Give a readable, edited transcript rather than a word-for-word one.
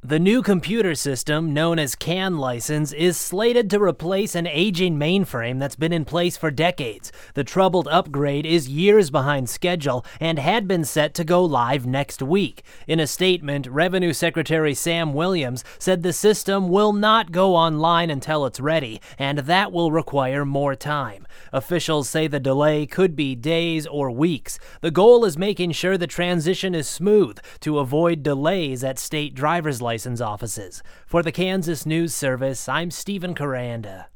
The new computer system, known as CAN license, is slated to replace an aging mainframe that's been in place for decades. The troubled upgrade is years behind schedule and had been set to go live next week. In a statement, Revenue Secretary Sam Williams said the system will not go online until it's ready, and that will require more time. Officials say the delay could be days or weeks. The goal is making sure the transition is smooth to avoid delays at state driver's license offices. For the Kansas News Service, I'm Stephen Caranda.